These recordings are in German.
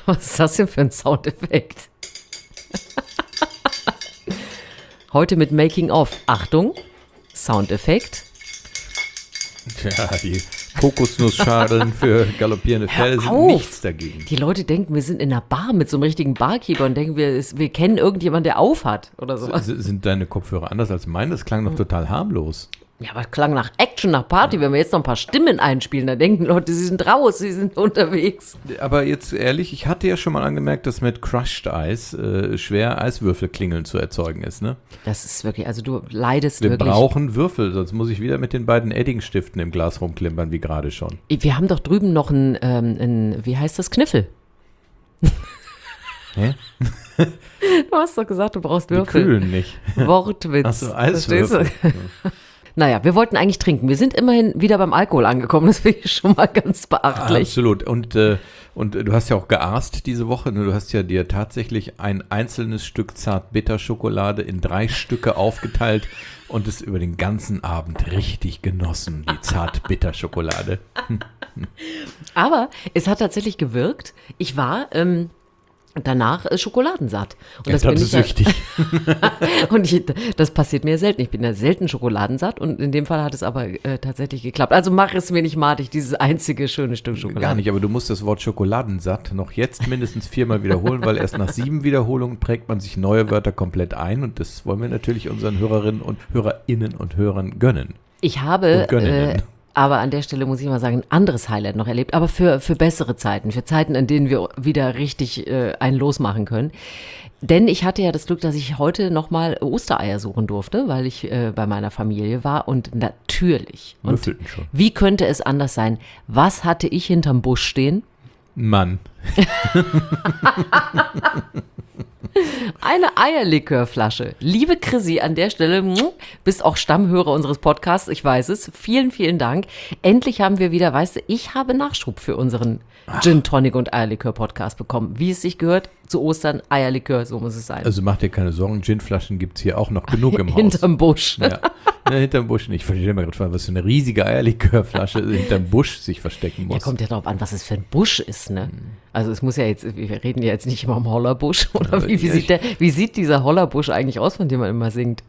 Was ist das denn für ein Soundeffekt? Heute mit Making of. Achtung, Soundeffekt. Tja, die Kokosnussschalen für galoppierende Pferde sind nichts dagegen. Die Leute denken, wir sind in einer Bar mit so einem richtigen Barkeeper und denken, wir kennen irgendjemanden, der aufhat oder sowas. Sind deine Kopfhörer anders als meine? Das klang doch total harmlos. Ja, aber klang nach Action, nach Party. Wenn wir jetzt noch ein paar Stimmen einspielen, dann denken Leute, sie sind raus, sie sind unterwegs. Aber jetzt ehrlich, ich hatte ja schon mal angemerkt, dass mit Crushed Eis schwer Eiswürfelklingeln zu erzeugen ist, ne? Das ist wirklich, also du leidest Wir wirklich. Wir brauchen Würfel, sonst muss ich wieder mit den beiden Edding-Stiften im Glas rumklimpern, wie gerade schon. Wir haben doch drüben noch ein wie heißt das, Kniffel? Hä? Du hast doch gesagt, du brauchst Würfel. Die kühlen nicht. Wortwitz. Ach so, Eiswürfel. Verstehst du? Naja, wir wollten eigentlich trinken. Wir sind immerhin wieder beim Alkohol angekommen. Das finde ich schon mal ganz beachtlich. Absolut. Und du hast ja auch geaßt diese Woche. Du hast ja dir tatsächlich ein einzelnes Stück Zartbitterschokolade in 3 Stücke aufgeteilt und es über den ganzen Abend richtig genossen, die Zartbitterschokolade. Aber es hat tatsächlich gewirkt. Ich war danach schokoladensatt. Und das bin ich süchtig. das passiert mir selten. Ich bin ja selten schokoladensatt und in dem Fall hat es aber tatsächlich geklappt. Also mach es mir nicht madig, dieses einzige schöne Stück Schokolade. Gar nicht, aber du musst das Wort schokoladensatt noch jetzt mindestens 4-mal wiederholen, weil erst nach 7 Wiederholungen prägt man sich neue Wörter komplett ein und das wollen wir natürlich unseren Hörerinnen und Hörern gönnen. Ich habe aber an der Stelle muss ich mal sagen, ein anderes Highlight noch erlebt, aber für bessere Zeiten, für Zeiten, in denen wir wieder richtig einen losmachen können. Denn ich hatte ja das Glück, dass ich heute nochmal Ostereier suchen durfte, weil ich bei meiner Familie war und natürlich. Würfelten schon. Wie könnte es anders sein? Was hatte ich hinterm Busch stehen? Mann. Eine Eierlikörflasche. Liebe Chrissy, an der Stelle, bist auch Stammhörer unseres Podcasts, ich weiß es. Vielen, vielen Dank. Endlich haben wir wieder, weißt du, ich habe Nachschub für unseren Gin Tonic und Eierlikör Podcast bekommen. Wie es sich gehört, zu Ostern Eierlikör, so muss es sein. Also mach dir keine Sorgen, Ginflaschen gibt es hier auch noch genug im Haus. Hinterm Busch. Ja. Hinterm Busch nicht. Ich verstehe mir gerade, was für eine riesige Eierlikörflasche hinterm Busch sich verstecken muss. Ja, kommt ja darauf an, was es für ein Busch ist, ne? Also es muss ja jetzt, wir reden ja jetzt nicht immer um Hollerbusch, oder wie sieht dieser Hollerbusch eigentlich aus, von dem man immer singt?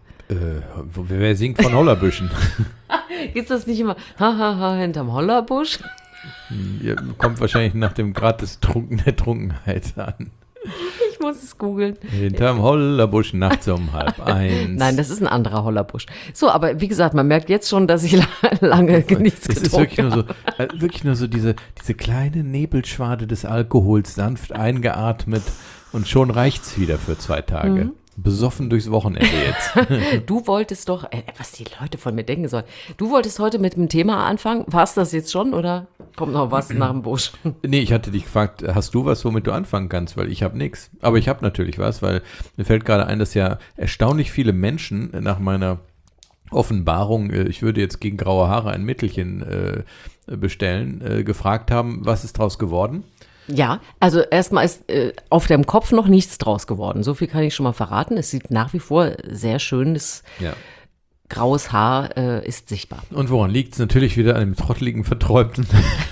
Wer singt von Hollerbüschen? Gibt's das nicht immer, ha, hinterm Hollerbusch? Ja, kommt wahrscheinlich nach dem Grad der Trunkenheit an. Ich muss es googeln. Hinterm Hollerbusch nachts um 12:30. Nein, das ist ein anderer Hollerbusch. So, aber wie gesagt, man merkt jetzt schon, dass ich lange nichts getrunken habe. Es ist wirklich nur so diese kleine Nebelschwade des Alkohols sanft eingeatmet und schon reicht's wieder für 2 Tage. Mhm. Besoffen durchs Wochenende jetzt. Du wolltest doch, was die Leute von mir denken sollen, du wolltest heute mit dem Thema anfangen. War's das jetzt schon oder kommt noch was nach dem Busch? Nee, ich hatte dich gefragt, hast du was, womit du anfangen kannst? Weil ich habe nichts. Aber ich habe natürlich was, weil mir fällt gerade ein, dass ja erstaunlich viele Menschen nach meiner Offenbarung, ich würde jetzt gegen graue Haare ein Mittelchen bestellen, gefragt haben, was ist draus geworden? Ja, also erstmal ist auf dem Kopf noch nichts draus geworden. So viel kann ich schon mal verraten. Es sieht nach wie vor sehr schönes graues Haar ist sichtbar. Und woran liegt es? Natürlich wieder an dem trotteligen, verträumten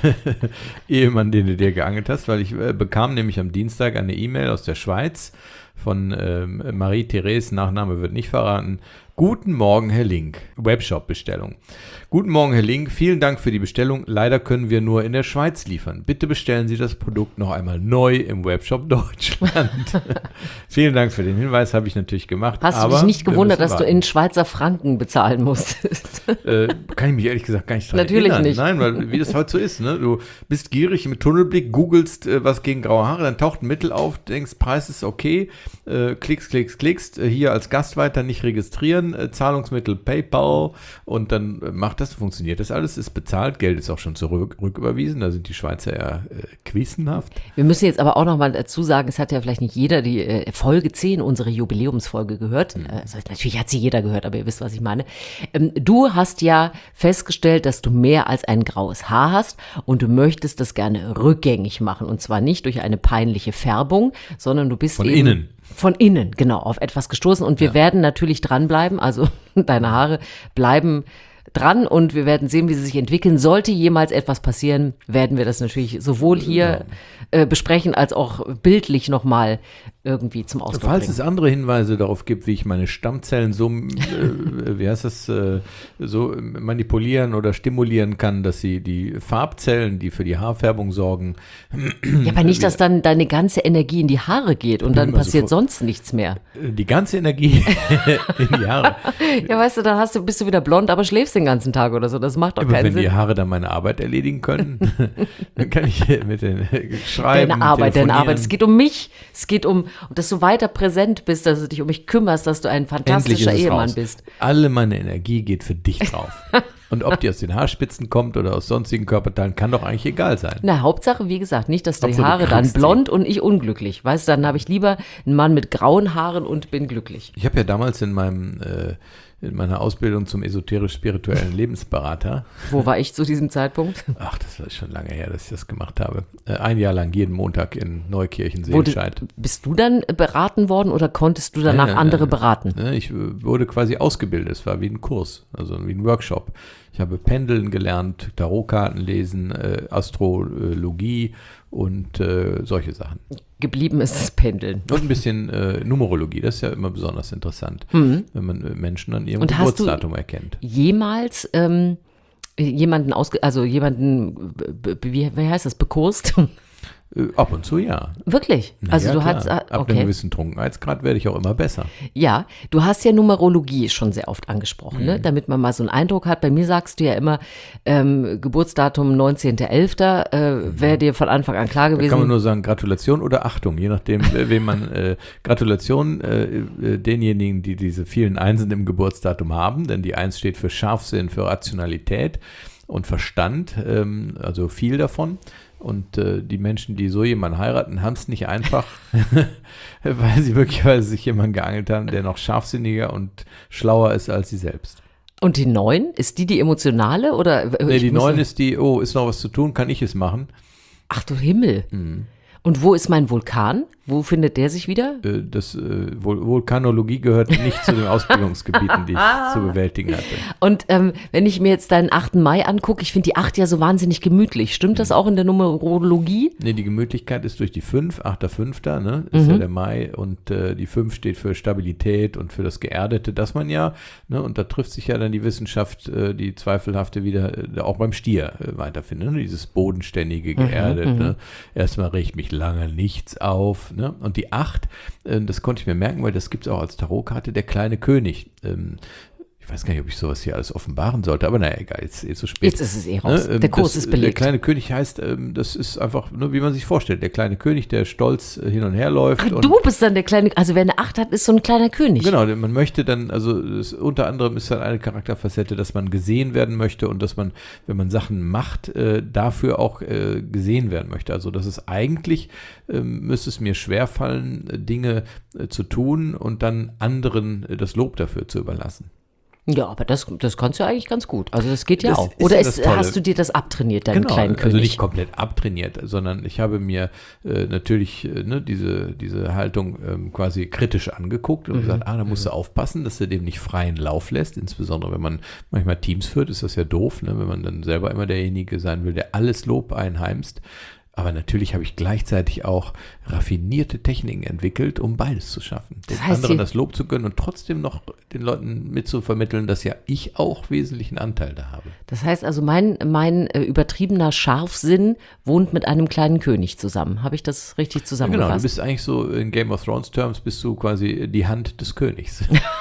Ehemann, den du dir geangelt hast, weil ich bekam nämlich am Dienstag eine E-Mail aus der Schweiz von Marie-Therese, Nachname wird nicht verraten. Guten Morgen, Herr Link. Webshop-Bestellung. Guten Morgen, Herr Link. Vielen Dank für die Bestellung. Leider können wir nur in der Schweiz liefern. Bitte bestellen Sie das Produkt noch einmal neu im Webshop Deutschland. Vielen Dank für den Hinweis, habe ich natürlich gemacht. Hast du dich nicht gewundert, dass du in Schweizer Franken bezahlen musstest? Kann ich mich ehrlich gesagt gar nicht dran Natürlich erinnern. nicht. Nein, weil wie das heute so ist, ne? Du bist gierig mit Tunnelblick, googelst was gegen graue Haare, dann taucht ein Mittel auf, denkst, Preis ist okay, klickst, hier als Gast weiter nicht registrieren, Zahlungsmittel PayPal und dann funktioniert das alles, ist bezahlt, Geld ist auch schon rücküberwiesen, da sind die Schweizer ja quiessenhaft. Wir müssen jetzt aber auch noch mal dazu sagen, es hat ja vielleicht nicht jeder die Folge 10, unsere Jubiläumsfolge gehört. Also natürlich hat sie jeder gehört, aber ihr wisst, was ich meine. Du hast ja festgestellt, dass du mehr als ein graues Haar hast und du möchtest das gerne rückgängig machen und zwar nicht durch eine peinliche Färbung, sondern du bist von innen. Von innen, genau, auf etwas gestoßen und wir werden natürlich dranbleiben, also deine Haare bleiben dran und wir werden sehen, wie sie sich entwickeln. Sollte jemals etwas passieren, werden wir das natürlich sowohl hier besprechen, als auch bildlich nochmal irgendwie zum Ausdruck bringen. Falls es andere Hinweise darauf gibt, wie ich meine Stammzellen so, so manipulieren oder stimulieren kann, dass sie die Farbzellen, die für die Haarfärbung sorgen. Ja, aber nicht, dass dann deine ganze Energie in die Haare geht und dann passiert sonst nichts mehr. Die ganze Energie in die Haare. Ja, weißt du, dann bist du wieder blond, aber schläfst den ganzen Tag oder so. Das macht doch keinen Sinn. Wenn die Haare dann meine Arbeit erledigen können, dann kann ich mit den schreiben, deine Arbeit. Es geht um mich. Es geht um, dass du weiter präsent bist, dass du dich um mich kümmerst, dass du ein fantastischer Ehemann bist. Alle meine Energie geht für dich drauf. Und ob die aus den Haarspitzen kommt oder aus sonstigen Körperteilen, kann doch eigentlich egal sein. Na, Hauptsache, wie gesagt, nicht, dass die Haare dann blond und ich unglücklich. Weißt du, dann habe ich lieber einen Mann mit grauen Haaren und bin glücklich. Ich habe ja damals in meiner Ausbildung zum esoterisch-spirituellen Lebensberater. Wo war ich zu diesem Zeitpunkt? Ach, das war schon lange her, dass ich das gemacht habe. Ein Jahr lang jeden Montag in Neukirchen-Seelscheid. Bist du dann beraten worden oder konntest du danach andere beraten? Ich wurde quasi ausgebildet. Es war wie ein Kurs, also wie ein Workshop. Ich habe Pendeln gelernt, Tarotkarten lesen, Astrologie und solche Sachen. Geblieben ist das Pendeln. Und ein bisschen Numerologie, das ist ja immer besonders interessant, wenn man Menschen an ihrem Geburtsdatum erkennt. Jemals jemanden, wie heißt das, bekurst? Ab und zu ja. Wirklich? Also du hast, Ab einem gewissen Trunkenheitsgrad werde ich auch immer besser. Ja, du hast ja Numerologie schon sehr oft angesprochen, ne? Damit man mal so einen Eindruck hat. Bei mir sagst du ja immer, Geburtsdatum 19.11. Wäre dir von Anfang an klar gewesen. Da kann man nur sagen Gratulation oder Achtung, je nachdem, wem man Gratulation denjenigen, die diese vielen Einsen im Geburtsdatum haben, denn die Eins steht für Scharfsinn, für Rationalität und Verstand, also viel davon. Und die Menschen, die so jemanden heiraten, haben es nicht einfach, weil sie möglicherweise sich jemanden geangelt haben, der noch scharfsinniger und schlauer ist als sie selbst. Und die 9, ist die emotionale? Oder? Nee, die 9 ist die, ist noch was zu tun, kann ich es machen? Ach du Himmel. Und wo ist mein Vulkan? Wo findet der sich wieder? Vulkanologie gehört nicht zu den Ausbildungsgebieten, die ich zu bewältigen hatte. Und wenn ich mir jetzt deinen 8. Mai angucke, ich finde die 8 ja so wahnsinnig gemütlich. Stimmt das auch in der Numerologie? Nee, die Gemütlichkeit ist durch die 5, 8.5., ne? Ist ja der Mai und die 5 steht für Stabilität und für das Geerdete, das man ja, ne? Und da trifft sich ja dann die Wissenschaft, die zweifelhafte wieder auch beim Stier weiterfindet, ne? Dieses bodenständige, geerdet, ne? Erstmal regt mich lange nichts auf, ne? Und die 8, das konnte ich mir merken, weil das gibt es auch als Tarotkarte, der kleine König. Ich weiß gar nicht, ob ich sowas hier alles offenbaren sollte, aber naja, egal, jetzt so spät. Jetzt ist es raus. Der Kurs ist belegt. Der kleine König heißt, das ist einfach nur, wie man sich vorstellt, der kleine König, der stolz hin und her läuft. Ach, du bist dann der kleine, also wer eine 8 hat, ist so ein kleiner König. Genau, man möchte dann, also unter anderem ist dann eine Charakterfacette, dass man gesehen werden möchte und dass man, wenn man Sachen macht, dafür auch gesehen werden möchte. Also das ist eigentlich, müsste es mir schwerfallen, Dinge zu tun und dann anderen das Lob dafür zu überlassen. Ja, aber das kannst du eigentlich ganz gut. Also das geht ja auch. Oder hast du dir das abtrainiert, deinen kleinen König? Also nicht komplett abtrainiert, sondern ich habe mir natürlich diese Haltung quasi kritisch angeguckt und gesagt, da musst du aufpassen, dass du dem nicht freien Lauf lässt. Insbesondere, wenn man manchmal Teams führt, ist das ja doof, ne? Wenn man dann selber immer derjenige sein will, der alles Lob einheimst. Aber natürlich habe ich gleichzeitig auch raffinierte Techniken entwickelt, um beides zu schaffen. Den anderen das Lob zu gönnen und trotzdem noch den Leuten mitzuvermitteln, dass ja ich auch wesentlichen Anteil da habe. Das heißt also, mein übertriebener Scharfsinn wohnt mit einem kleinen König zusammen. Habe ich das richtig zusammengefasst? Ja, genau, du bist eigentlich so in Game of Thrones Terms, bist du quasi die Hand des Königs.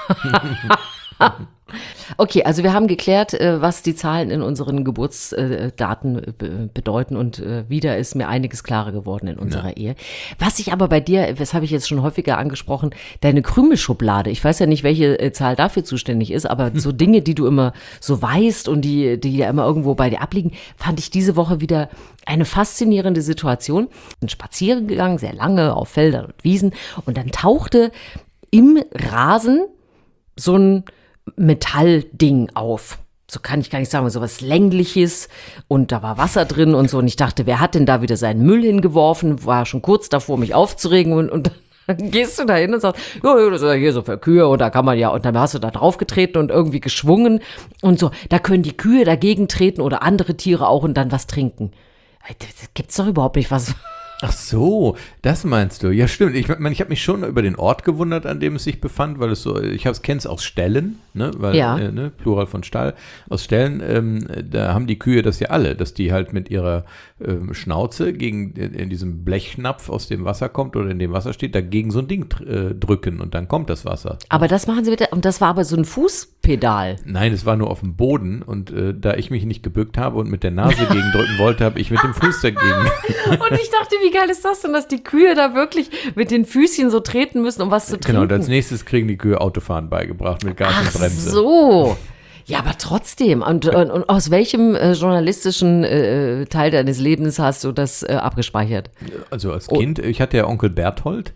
Okay, also wir haben geklärt, was die Zahlen in unseren Geburtsdaten bedeuten und wieder ist mir einiges klarer geworden in unserer Ehe. Was ich aber bei dir, das habe ich jetzt schon häufiger angesprochen, deine Krümelschublade, ich weiß ja nicht, welche Zahl dafür zuständig ist, aber so Dinge, die du immer so weißt und die ja immer irgendwo bei dir abliegen, fand ich diese Woche wieder eine faszinierende Situation. Ich bin spazieren gegangen, sehr lange auf Feldern und Wiesen und dann tauchte im Rasen so ein Metallding auf. So kann ich gar nicht sagen, so was Längliches und da war Wasser drin und so und ich dachte, wer hat denn da wieder seinen Müll hingeworfen, war schon kurz davor, mich aufzuregen und Dann gehst du da hin und sagst, ja, das ist ja hier so für Kühe und da kann man ja, und dann hast du da drauf getreten und irgendwie geschwungen und so. Da können die Kühe dagegen treten oder andere Tiere auch und dann was trinken. Das gibt's doch überhaupt nicht, was. Ach so, das meinst du. Ja, stimmt. Ich meine, ich habe mich schon über den Ort gewundert, an dem es sich befand, weil es so, kenne es aus Ställen, ne, weil, Ja. Plural von Stall, aus Ställen, da haben die Kühe das ja alle, dass die halt mit ihrer Schnauze in diesem Blechschnapf, aus dem Wasser kommt oder in dem Wasser steht, dagegen so ein Ding drücken und dann kommt das Wasser. Aber das machen sie bitte, und das war aber so ein Fußpedal. Nein, es war nur auf dem Boden und da ich mich nicht gebückt habe und mit der Nase gegendrücken wollte, habe ich mit dem Fuß dagegen. Und ich dachte, wie geil ist das denn, dass die Kühe da wirklich mit den Füßchen so treten müssen, um was zu trinken? Genau, und als nächstes kriegen die Kühe Autofahren beigebracht mit Gas und Ach Bremse. so. Ja, aber trotzdem. Und aus welchem journalistischen Teil deines Lebens hast du das abgespeichert? Also als Kind, ich hatte ja Onkel Berthold,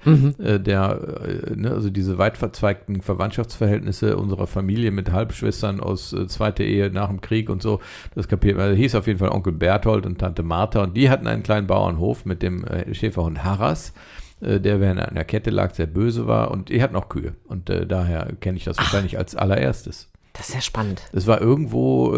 also diese weit verzweigten Verwandtschaftsverhältnisse unserer Familie mit Halbschwestern aus zweiter Ehe nach dem Krieg und so, das kapiert man. Hieß auf jeden Fall Onkel Berthold und Tante Martha und die hatten einen kleinen Bauernhof mit dem Schäferhund Harras, der während einer Kette lag, sehr böse war und die hatten auch Kühe und daher kenne ich das wahrscheinlich als allererstes. Das ist ja spannend. Das war irgendwo,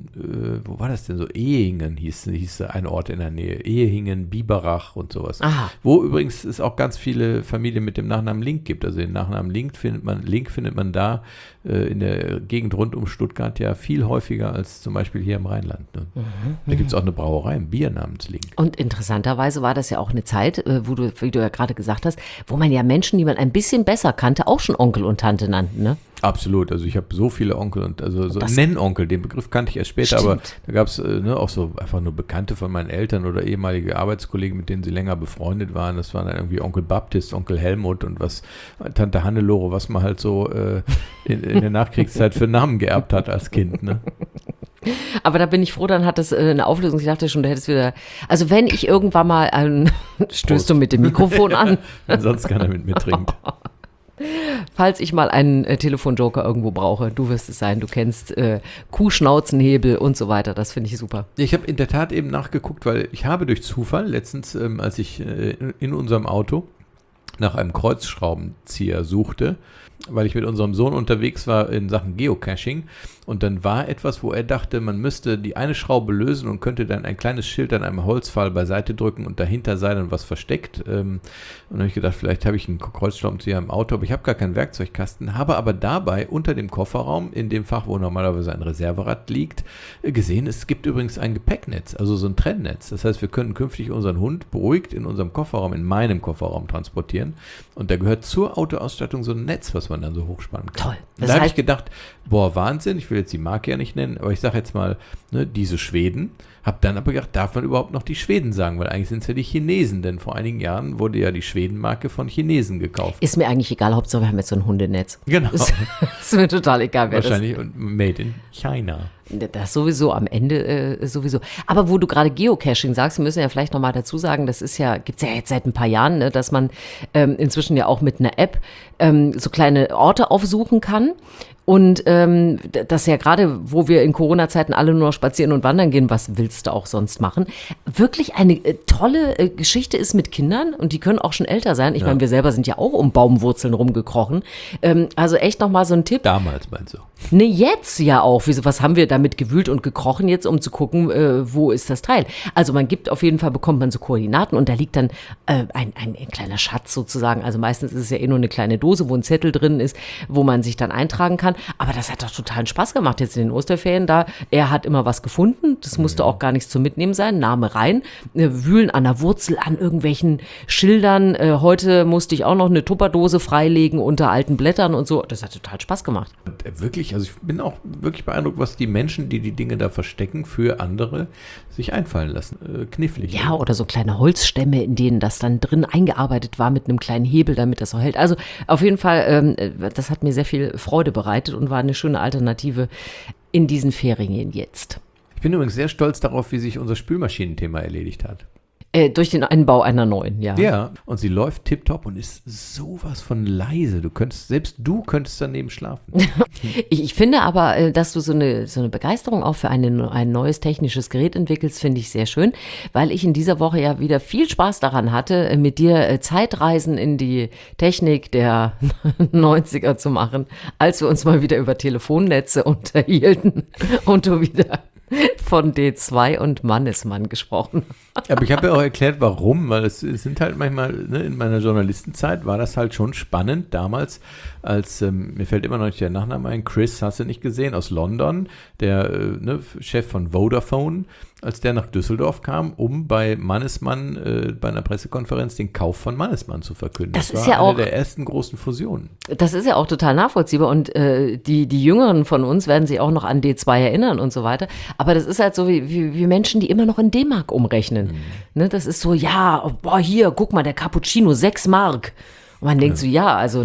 wo war das denn so? Ehingen hieß ein Ort in der Nähe. Ehingen, Biberach und sowas. Aha. Wo übrigens es auch ganz viele Familien mit dem Nachnamen Link gibt. Also den Nachnamen Link findet man da in der Gegend rund um Stuttgart ja viel häufiger als zum Beispiel hier im Rheinland. Ne? Da gibt es auch eine Brauerei, ein Bier namens Link. Und interessanterweise war das ja auch eine Zeit, wie du ja gerade gesagt hast, wo man ja Menschen, die man ein bisschen besser kannte, auch schon Onkel und Tante nannten, ne? Absolut, also ich habe so viele Onkel und also so Das- Nennonkel, den Begriff kannte ich erst später, Stimmt. aber da gab es auch so einfach nur Bekannte von meinen Eltern oder ehemalige Arbeitskollegen, mit denen sie länger befreundet waren. Das waren dann irgendwie Onkel Baptist, Onkel Helmut und was Tante Hannelore, was man halt so in der Nachkriegszeit für Namen geerbt hat als Kind. Ne? Aber da bin ich froh, dann hat das eine Auflösung. Ich dachte schon, du hättest wieder, also wenn ich irgendwann mal stößt du mit dem Mikrofon an, Wenn sonst keiner mit mir trinkt. falls ich mal einen Telefonjoker irgendwo brauche, du wirst es sein, du kennst Kuhschnauzenhebel und so weiter, das finde ich super. Ich habe in der Tat eben nachgeguckt, weil ich habe durch Zufall letztens, als ich in unserem Auto nach einem Kreuzschraubenzieher suchte, weil ich mit unserem Sohn unterwegs war in Sachen Geocaching und dann war etwas, wo er dachte, man müsste die eine Schraube lösen und könnte dann ein kleines Schild an einem Holzpfahl beiseite drücken und dahinter sei dann was versteckt. Und dann habe ich gedacht, vielleicht habe ich einen Kreuzschraubenzieher im Auto, aber ich habe gar keinen Werkzeugkasten, habe aber dabei unter dem Kofferraum, in dem Fach, wo normalerweise ein Reserverad liegt, gesehen, es gibt übrigens ein Gepäcknetz, also so ein Trennnetz. Das heißt, wir können künftig unseren Hund beruhigt in unserem Kofferraum, in meinem Kofferraum transportieren und da gehört zur Autoausstattung so ein Netz, was man dann so hochspannen kann. Toll. Und da habe ich gedacht, boah, Wahnsinn, ich will jetzt die Marke ja nicht nennen, aber ich sage jetzt mal, ne, diese Schweden, habe dann aber gedacht, darf man überhaupt noch die Schweden sagen, weil eigentlich sind es ja die Chinesen, denn vor einigen Jahren wurde ja die Schweden-Marke von Chinesen gekauft. Ist mir eigentlich egal, Hauptsache wir haben jetzt so ein Hundenetz. Genau, Ist mir total egal, wer wahrscheinlich und made in China. das sowieso am Ende sowieso. Aber wo du gerade Geocaching sagst, wir müssen ja vielleicht nochmal dazu sagen, das ist ja, gibt's ja jetzt seit ein paar Jahren, ne, dass man inzwischen ja auch mit einer App so kleine Orte aufsuchen kann. Und das ja gerade, wo wir in Corona-Zeiten alle nur noch spazieren und wandern gehen, was willst du auch sonst machen? Wirklich eine tolle Geschichte ist mit Kindern und die können auch schon älter sein. Ich meine, wir selber sind ja auch um Baumwurzeln rumgekrochen. Also echt nochmal so ein Tipp. Damals meinst du? Ne, jetzt ja auch. Was haben wir damit gewühlt und gekrochen jetzt, um zu gucken, wo ist das Teil? Also man gibt auf jeden Fall, bekommt man so Koordinaten und da liegt dann ein kleiner Schatz sozusagen. Also meistens ist es ja eh nur eine kleine Dose, wo ein Zettel drin ist, wo man sich dann eintragen kann. Aber das hat doch totalen Spaß gemacht jetzt in den Osterferien da. Er hat immer was gefunden. Das musste auch gar nichts zum Mitnehmen sein. Name rein. Wühlen an der Wurzel, an irgendwelchen Schildern. Heute musste ich auch noch eine Tupperdose freilegen unter alten Blättern und so. Das hat total Spaß gemacht. Und wirklich, also ich bin auch wirklich beeindruckt, was die Menschen, die die Dinge da verstecken, für andere sich einfallen lassen. Knifflig. Ja, oder so kleine Holzstämme, in denen das dann drin eingearbeitet war mit einem kleinen Hebel, damit das so hält. Also auf jeden Fall, das hat mir sehr viel Freude bereitet und war eine schöne Alternative in diesen Ferien jetzt. Ich bin übrigens sehr stolz darauf, wie sich unser Spülmaschinenthema erledigt hat. Durch den Einbau einer neuen, ja. Ja, und sie läuft tipptopp und ist sowas von leise. Selbst du könntest daneben schlafen. Ich finde aber, dass du so eine Begeisterung auch für ein neues technisches Gerät entwickelst, finde ich sehr schön, weil ich in dieser Woche ja wieder viel Spaß daran hatte, mit dir Zeitreisen in die Technik der 90er zu machen, als wir uns mal wieder über Telefonnetze unterhielten und du wieder von D2 und Mannesmann gesprochen. Aber ich habe ja auch erklärt, warum, weil es sind halt manchmal, ne, in meiner Journalistenzeit war das halt schon spannend damals, als, mir fällt immer noch nicht der Nachname ein, Chris, hast du nicht gesehen, aus London, der Chef von Vodafone, als der nach Düsseldorf kam, um bei Mannesmann bei einer Pressekonferenz den Kauf von Mannesmann zu verkünden. Das war ist ja eine auch der ersten großen Fusionen. Das ist ja auch total nachvollziehbar und die Jüngeren von uns werden sich auch noch an D2 erinnern und so weiter. Aber das ist halt so wie Menschen, die immer noch in D-Mark umrechnen. Ne, das ist so, ja, boah, hier, guck mal, der Cappuccino, 6 Mark. Und man denkt so, ja, also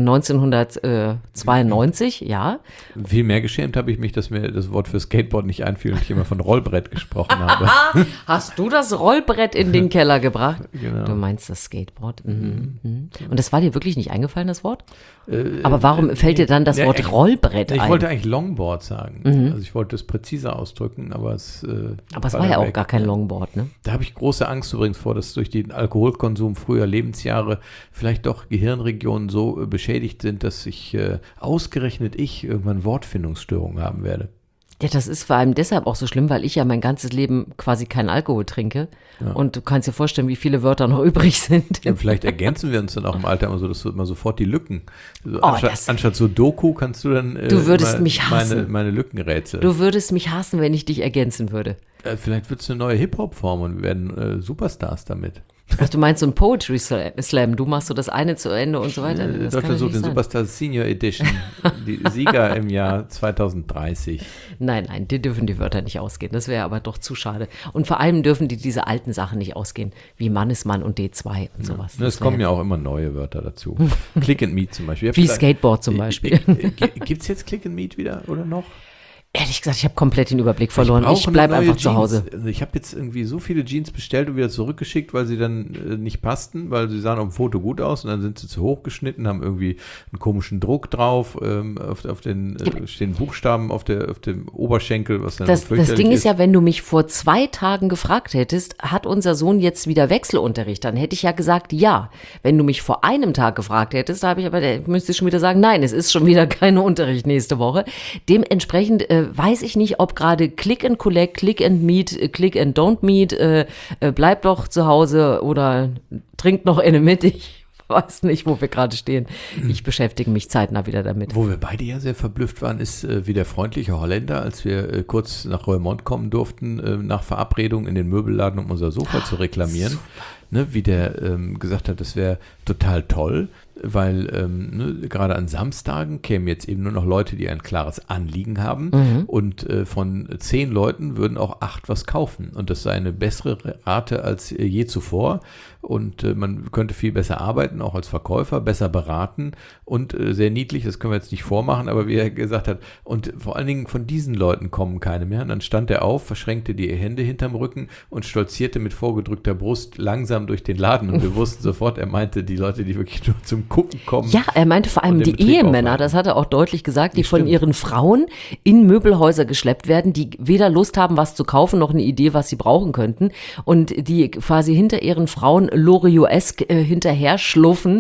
1992, ja. Viel mehr geschämt habe ich mich, dass mir das Wort für Skateboard nicht einfiel und ich immer von Rollbrett gesprochen habe. Hast du das Rollbrett in den Keller gebracht? Genau. Du meinst das Skateboard? Und das war dir wirklich nicht eingefallen, das Wort? Aber warum fällt dir dann das Wort Rollbrett ein? Ich wollte eigentlich Longboard sagen. Also ich wollte es präziser ausdrücken, aber es war ja auch gar kein Longboard, ne? Da habe ich große Angst übrigens vor, dass durch den Alkoholkonsum früher Lebensjahre vielleicht doch Gehirnregionen so beschädigt sind, dass ausgerechnet ich irgendwann Wortfindungsstörungen haben werde. Ja, das ist vor allem deshalb auch so schlimm, weil ich ja mein ganzes Leben quasi keinen Alkohol trinke. Ja. Und du kannst dir vorstellen, wie viele Wörter noch übrig sind. Ja, vielleicht ergänzen wir uns dann auch im Alter immer so, dass du immer sofort die Lücken. Also anstatt so Doku kannst du dann du würdest mich hassen. Meine Lückenrätsel. Du würdest mich hassen, wenn ich dich ergänzen würde. Vielleicht wird es eine neue Hip-Hop-Form und wir werden Superstars damit. Ach, du meinst so ein Poetry Slam, du machst so das eine zu Ende und so weiter. Deutschland sucht den Superstar Senior Edition, die Sieger im Jahr 2030. Nein, die dürfen die Wörter nicht ausgehen, das wäre aber doch zu schade. Und vor allem dürfen diese alten Sachen nicht ausgehen, wie Mannesmann und D2 und sowas. Es kommen ja auch immer neue Wörter dazu. Click and Meet zum Beispiel. Wie Skateboard zum Beispiel. Gibt es jetzt Click and Meet wieder oder noch? Ehrlich gesagt, ich habe komplett den Überblick verloren. Ich bleibe einfach zu Hause. Ich habe jetzt irgendwie so viele Jeans bestellt und wieder zurückgeschickt, weil sie dann nicht passten, weil sie sahen auf dem Foto gut aus und dann sind sie zu hoch geschnitten, haben irgendwie einen komischen Druck drauf, auf den stehen Buchstaben auf dem Oberschenkel, was dann das Ding ist ja, wenn du mich vor 2 Tagen gefragt hättest, hat unser Sohn jetzt wieder Wechselunterricht, dann hätte ich ja gesagt, ja. Wenn du mich vor einem Tag gefragt hättest, müsste ich schon wieder sagen, nein, es ist schon wieder kein Unterricht nächste Woche. Dementsprechend weiß ich nicht, ob gerade Click and Collect, Click and Meet, Click and Don't Meet, bleib doch zu Hause oder trink noch eine mit. Ich weiß nicht, wo wir gerade stehen. Ich beschäftige mich zeitnah wieder damit. Wo wir beide ja sehr verblüfft waren, ist wie der freundliche Holländer, als wir kurz nach Roermond kommen durften, nach Verabredung in den Möbelladen, um unser Sofa zu reklamieren. Ne, wie der gesagt hat, das wäre total toll, weil gerade an Samstagen kämen jetzt eben nur noch Leute, die ein klares Anliegen haben und von 10 Leuten würden auch 8 was kaufen und das sei eine bessere Rate als je zuvor und man könnte viel besser arbeiten, auch als Verkäufer, besser beraten und sehr niedlich, das können wir jetzt nicht vormachen, aber wie er gesagt hat, und vor allen Dingen von diesen Leuten kommen keine mehr und dann stand er auf, verschränkte die Hände hinterm Rücken und stolzierte mit vorgedrückter Brust langsam durch den Laden und wir wussten sofort, er meinte die Leute, die wirklich nur zum Gucken kommen. Ja, er meinte vor allem die Ehemänner, das hat er auch deutlich gesagt, die von ihren Frauen in Möbelhäuser geschleppt werden, die weder Lust haben, was zu kaufen, noch eine Idee, was sie brauchen könnten und die quasi hinter ihren Frauen Loriot-esk hinterher schluffen,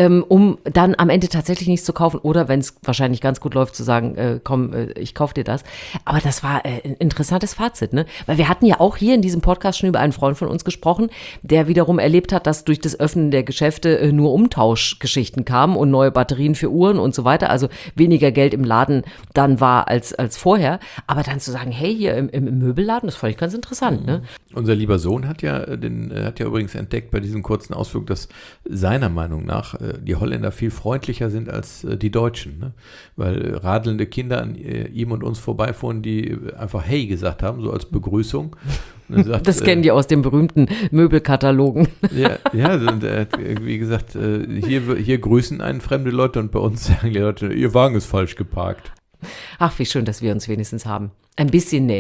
um dann am Ende tatsächlich nichts zu kaufen oder, wenn es wahrscheinlich ganz gut läuft, zu sagen, komm, ich kauf dir das. Aber das war ein interessantes Fazit, ne? Weil wir hatten ja auch hier in diesem Podcast schon über einen Freund von uns gesprochen, der wiederum erlebt hat, dass durch das Öffnen der Geschäfte nur Umtauschgeschichten kamen und neue Batterien für Uhren und so weiter, also weniger Geld im Laden dann war als vorher, aber dann zu sagen, hey, hier im Möbelladen, das fand ich ganz interessant, ne? Unser lieber Sohn hat ja übrigens entdeckt bei diesem kurzen Ausflug, dass seiner Meinung nach die Holländer viel freundlicher sind als die Deutschen, ne? Weil radelnde Kinder an ihm und uns vorbeifuhren, die einfach hey gesagt haben, so als Begrüßung. Sagt, das kennen die aus den berühmten Möbelkatalogen. Ja, und er hat irgendwie gesagt, hier grüßen einen fremde Leute und bei uns sagen die Leute, ihr Wagen ist falsch geparkt. Ach, wie schön, dass wir uns wenigstens haben. Ein bisschen Nähe.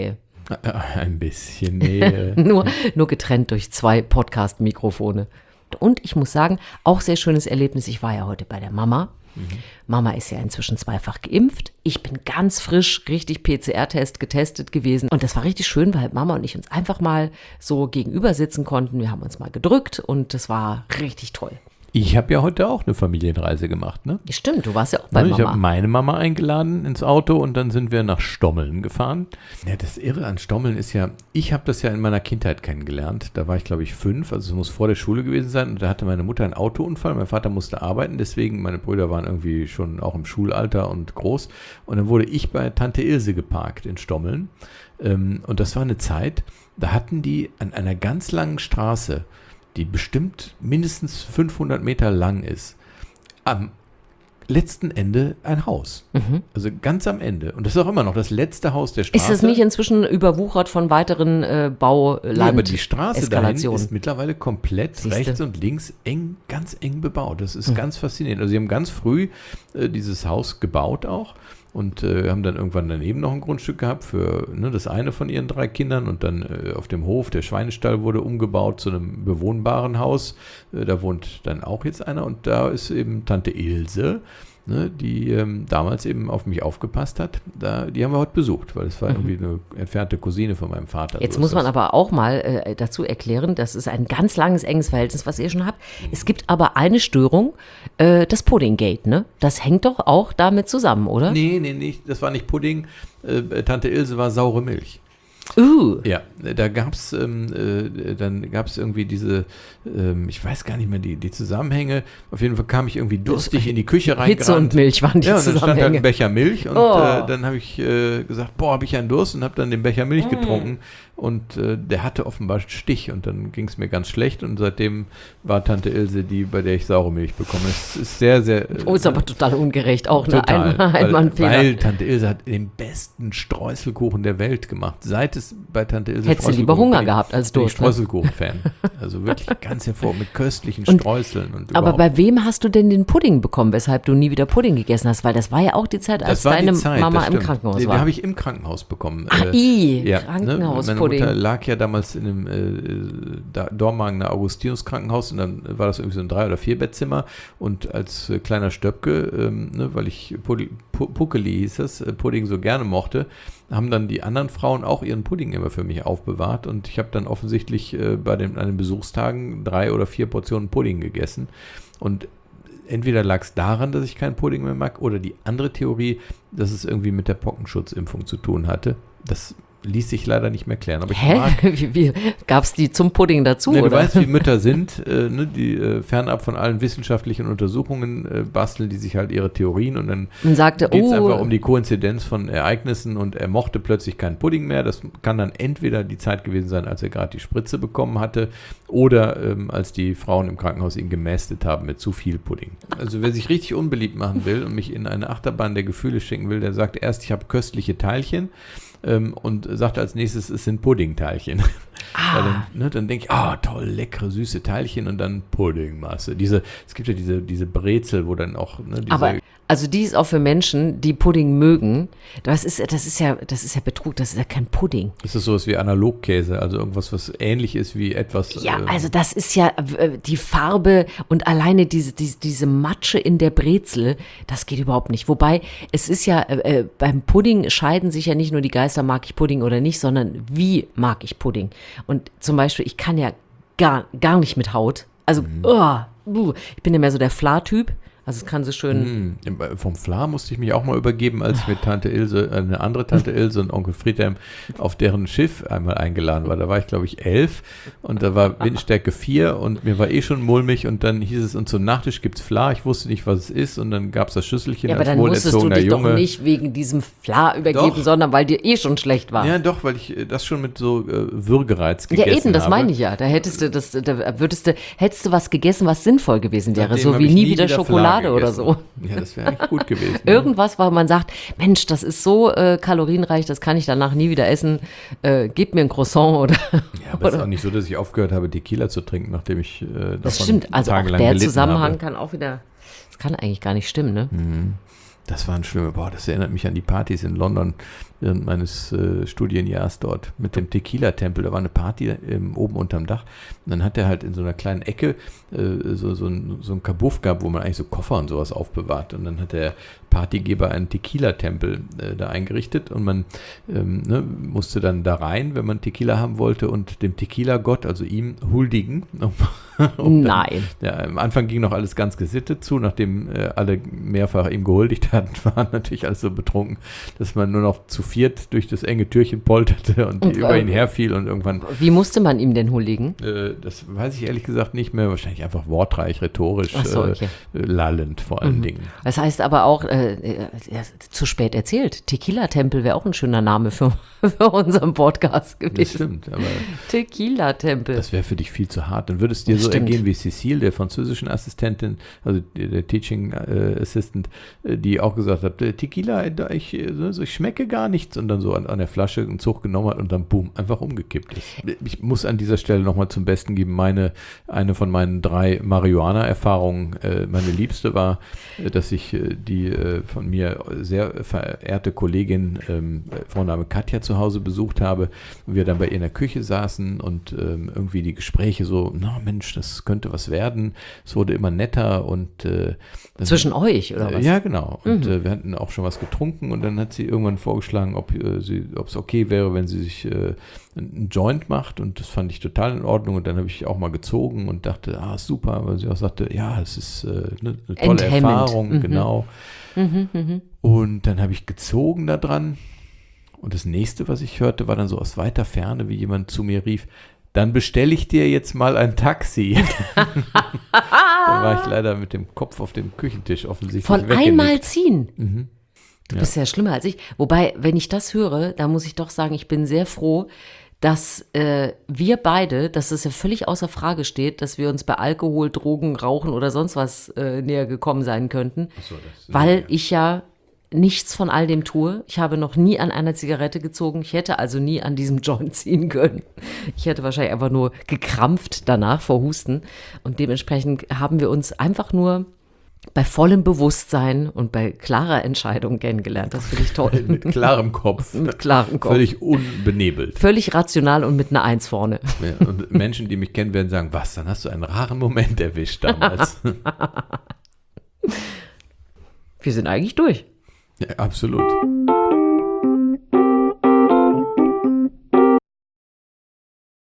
Ein bisschen, nee. nur getrennt durch 2 Podcast-Mikrofone. Und ich muss sagen, auch sehr schönes Erlebnis. Ich war ja heute bei der Mama. Mama ist ja inzwischen 2-fach geimpft. Ich bin ganz frisch, richtig PCR-Test getestet gewesen. Und das war richtig schön, weil Mama und ich uns einfach mal so gegenüber sitzen konnten. Wir haben uns mal gedrückt und das war richtig toll. Ich habe ja heute auch eine Familienreise gemacht, ne? Stimmt, du warst ja auch bei Ich Mama. habe meine Mama eingeladen ins Auto und dann sind wir nach Stommeln gefahren. Ja, das Irre an Stommeln ist ja, ich habe das ja in meiner Kindheit kennengelernt. Da war ich, glaube ich, 5, also es muss vor der Schule gewesen sein. Und da hatte meine Mutter einen Autounfall. Mein Vater musste arbeiten, deswegen, meine Brüder waren irgendwie schon auch im Schulalter und groß. Und dann wurde ich bei Tante Ilse geparkt in Stommeln. Und das war eine Zeit, da hatten die an einer ganz langen Straße, die bestimmt mindestens 500 Meter lang ist, am letzten Ende ein Haus. Also ganz am Ende. Und das ist auch immer noch das letzte Haus der Straße. Ist das nicht inzwischen überwuchert von weiteren Bauland? Ja, aber die Straße dahin Eskalation. ist mittlerweile komplett rechts und links ganz eng bebaut. Das ist ganz faszinierend. Also sie haben ganz früh dieses Haus gebaut auch. Und haben dann irgendwann daneben noch ein Grundstück gehabt für das eine von ihren 3 Kindern. Und dann auf dem Hof, der Schweinestall wurde umgebaut zu einem bewohnbaren Haus. Da wohnt dann auch jetzt einer. Und da ist eben Tante Ilse, die damals eben auf mich aufgepasst hat. Die haben wir heute besucht, weil es war irgendwie eine entfernte Cousine von meinem Vater. Jetzt So muss ist man das. aber auch mal dazu erklären, das ist ein ganz langes, enges Verhältnis, was ihr schon habt. Es gibt aber eine Störung, das Puddinggate, ne? Das hängt doch auch damit zusammen, oder? Nee, das war nicht Pudding. Tante Ilse war saure Milch. Ja, da gab es dann gab es irgendwie diese, ich weiß gar nicht mehr die Zusammenhänge. Auf jeden Fall kam ich irgendwie durstig in die Küche reingerannt. Hitze und Milch waren die Ja, und dann stand halt Zusammenhänge. ein Becher Milch und dann habe ich gesagt, habe ich einen Durst und habe dann den Becher Milch getrunken und der hatte offenbar einen Stich und dann ging es mir ganz schlecht und seitdem war Tante Ilse die, bei der ich saure Milch bekomme. Es ist sehr, sehr... Ist aber total ungerecht, auch Total, eine Einmannfehler. weil Tante Ilse hat den besten Streuselkuchen der Welt gemacht. Seit es bei Tante Ilse Hättest du lieber Streuselkuchen Hunger bin ich- gehabt als bin ich Durst, ne? Streuselkuchen-Fan. Also wirklich ganz hervor mit köstlichen Streuseln und Aber überhaupt. bei wem hast du denn den Pudding bekommen, weshalb du nie wieder Pudding gegessen hast? Weil das war ja auch die Zeit, als Das war deine die Zeit, Mama das im stimmt. Krankenhaus Den war. habe ich im Krankenhaus bekommen. Krankenhauspudding. Meine Mutter lag ja damals in einem Dormagener Augustinus-Krankenhaus und dann war das irgendwie so ein 3- oder 4-Bettzimmer und als kleiner Stöpke, weil ich Puckeli hieß das, Pudding so gerne mochte, haben dann die anderen Frauen auch ihren Pudding immer für mich aufbewahrt und ich habe dann offensichtlich an den Besuchstagen 3 oder 4 Portionen Pudding gegessen und entweder lag es daran, dass ich keinen Pudding mehr mag, oder die andere Theorie, dass es irgendwie mit der Pockenschutzimpfung zu tun hatte. Das ließ sich leider nicht mehr klären. Aber ich mag, Wie gab es die zum Pudding dazu? ne, du oder? weißt, wie Mütter sind, die fernab von allen wissenschaftlichen Untersuchungen basteln die sich halt ihre Theorien und dann Und sagte, geht es einfach um die Koinzidenz von Ereignissen und er mochte plötzlich keinen Pudding mehr. Das kann dann entweder die Zeit gewesen sein, als er gerade die Spritze bekommen hatte oder als die Frauen im Krankenhaus ihn gemästet haben mit zu viel Pudding. Also wer sich richtig unbeliebt machen will und mich in eine Achterbahn der Gefühle schicken will, der sagt erst, ich habe köstliche Teilchen und sagt als nächstes, es sind Puddingteilchen. Weil dann denke ich, toll, leckere, süße Teilchen und dann Puddingmasse. Es gibt ja diese Brezel, wo dann auch diese... Aber also die ist auch für Menschen, die Pudding mögen. Das ist ja Betrug, das ist ja kein Pudding. Ist das sowas wie Analogkäse, also irgendwas, was ähnlich ist wie etwas... Ja, also das ist ja die Farbe und alleine diese Matsche in der Brezel, das geht überhaupt nicht. Wobei, es ist ja, beim Pudding scheiden sich ja nicht nur die Geister, mag ich Pudding oder nicht, sondern wie mag ich Pudding. Und zum Beispiel, ich kann ja gar nicht mit Haut. Also, ich bin ja mehr so der Fla-Typ. Also es kann so schön... Vom Fla musste ich mich auch mal übergeben, als ich mit Tante Ilse, eine andere Tante Ilse und Onkel Friedhelm auf deren Schiff einmal eingeladen war. Da war ich, glaube ich, 11 und da war Windstärke 4 und mir war schon mulmig und dann hieß es, und zum Nachtisch gibt es Fla. Ich wusste nicht, was es ist und dann gab es das Schüsselchen Ja, aber als dann musstest du wohlerzogener dich Junge. doch nicht wegen diesem Fla übergeben, Doch. sondern weil dir schon schlecht war. Ja, doch, weil ich das schon mit so Würgereiz gegessen Ja, habe. eben, das meine ich ja. Da hättest du hättest du was gegessen, was sinnvoll gewesen wäre, Seitdem so hab wie ich nie nie wieder wieder Schokolade Fla oder gegessen. so. Ja, das wäre eigentlich gut gewesen. Irgendwas, weil man sagt, Mensch, das ist so kalorienreich, das kann ich danach nie wieder essen. Gib mir ein Croissant oder... Ja, aber es ist auch nicht so, dass ich aufgehört habe, Tequila zu trinken, nachdem ich Das davon stimmt, also auch tagelang der gelitten Zusammenhang habe. kann auch wieder... Das kann eigentlich gar nicht stimmen, ne? Das waren schlimme, das erinnert mich an die Partys in London während meines Studienjahrs dort mit dem Tequila-Tempel. Da war eine Party oben unterm Dach und dann hat er halt in so einer kleinen Ecke so ein Kabuff gehabt, wo man eigentlich so Koffer und sowas aufbewahrt, und dann hat der Partygeber einen Tequila-Tempel da eingerichtet und man musste dann da rein, wenn man Tequila haben wollte, und dem Tequila-Gott, also ihm, huldigen. Nein. Ja, am Anfang ging noch alles ganz gesittet zu, nachdem alle mehrfach ihm gehuldigt hatten, waren natürlich alles so betrunken, dass man nur noch zu viert durch das enge Türchen polterte und über ihn herfiel und irgendwann... Wie musste man ihm denn huldigen? Das weiß ich ehrlich gesagt nicht mehr, wahrscheinlich einfach wortreich, rhetorisch, okay. lallend vor allen Dingen. Das heißt aber auch, zu spät erzählt, Tequila-Tempel wäre auch ein schöner Name für unseren Podcast gewesen. Das stimmt, aber Tequila-Tempel. das wäre für dich viel zu hart. Dann würde es dir so ergehen wie Cecile, der französischen Assistentin, also der Teaching Assistant, die auch gesagt hat, Tequila, ich schmecke gar nichts, und dann so an der Flasche einen Zug genommen hat und dann boom, einfach umgekippt ist. Ich muss an dieser Stelle nochmal zum Besten geben, eine von meinen 3 Marihuana-Erfahrungen, meine liebste war, dass ich die von mir sehr verehrte Kollegin, Vorname Katja, zu Hause besucht habe und wir dann bei ihr in der Küche saßen und irgendwie die Gespräche so, na Mensch, das könnte was werden. Es wurde immer netter und zwischen euch, oder was? Ja, genau. Und wir hatten auch schon was getrunken und dann hat sie irgendwann vorgeschlagen, ob es okay wäre, wenn sie sich einen Joint macht, und das fand ich total in Ordnung, und dann habe ich auch mal gezogen und dachte, super, weil sie auch sagte, ja, es ist eine tolle Erfahrung, genau. Und dann habe ich gezogen da dran, und das nächste, was ich hörte, war dann so aus weiter Ferne, wie jemand zu mir rief, dann bestelle ich dir jetzt mal ein Taxi. Dann war ich leider mit dem Kopf auf dem Küchentisch offensichtlich von weggenickt. einmal ziehen. Mhm. Du bist ja schlimmer als ich. Wobei, wenn ich das höre, da muss ich doch sagen, ich bin sehr froh, dass wir beide, dass es ja völlig außer Frage steht, dass wir uns bei Alkohol, Drogen, Rauchen oder sonst was näher gekommen sein könnten. Ach so, weil ich ja nichts von all dem tue. Ich habe noch nie an einer Zigarette gezogen. Ich hätte also nie an diesem Joint ziehen können. Ich hätte wahrscheinlich einfach nur gekrampft danach vor Husten. Und dementsprechend haben wir uns einfach nur bei vollem Bewusstsein und bei klarer Entscheidung kennengelernt. Das finde ich toll. Mit klarem Kopf. Mit klarem Kopf. Völlig unbenebelt. Völlig rational und mit einer 1 vorne. Ja, und Menschen, die mich kennen, werden sagen, was, dann hast du einen raren Moment erwischt damals. Wir sind eigentlich durch. Ja, absolut.